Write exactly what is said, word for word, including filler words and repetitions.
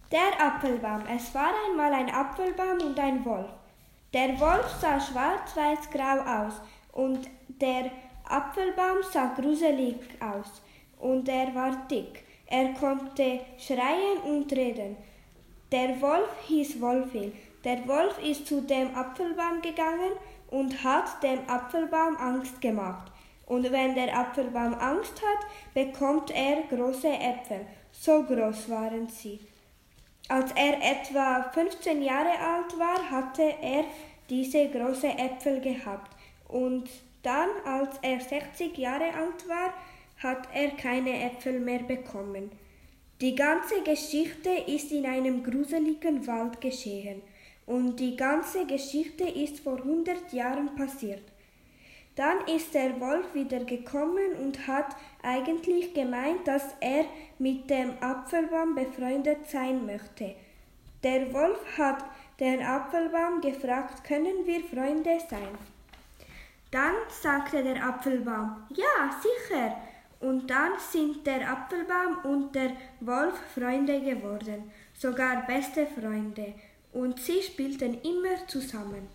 Der Apfelbaum. Es war einmal ein Apfelbaum und ein Wolf. Der Wolf sah schwarz-weiß-grau aus und der Apfelbaum sah gruselig aus und er war dick. Er konnte schreien und reden. Der Wolf hieß Wolfil. Der Wolf ist zu dem Apfelbaum gegangen und hat dem Apfelbaum Angst gemacht. Und wenn der Apfelbaum Angst hat, bekommt er große Äpfel. So groß waren sie. Als er etwa fünfzehn Jahre alt war, hatte er diese großen Äpfel gehabt. Und dann, als er sechzig Jahre alt war, hat er keine Äpfel mehr bekommen. Die ganze Geschichte ist in einem gruseligen Wald geschehen. Und die ganze Geschichte ist vor hundert Jahren passiert. Dann ist der Wolf wieder gekommen und hat eigentlich gemeint, dass er mit dem Apfelbaum befreundet sein möchte. Der Wolf hat den Apfelbaum gefragt, können wir Freunde sein? Dann sagte der Apfelbaum, ja, sicher. Und dann sind der Apfelbaum und der Wolf Freunde geworden, sogar beste Freunde. Und sie spielten immer zusammen.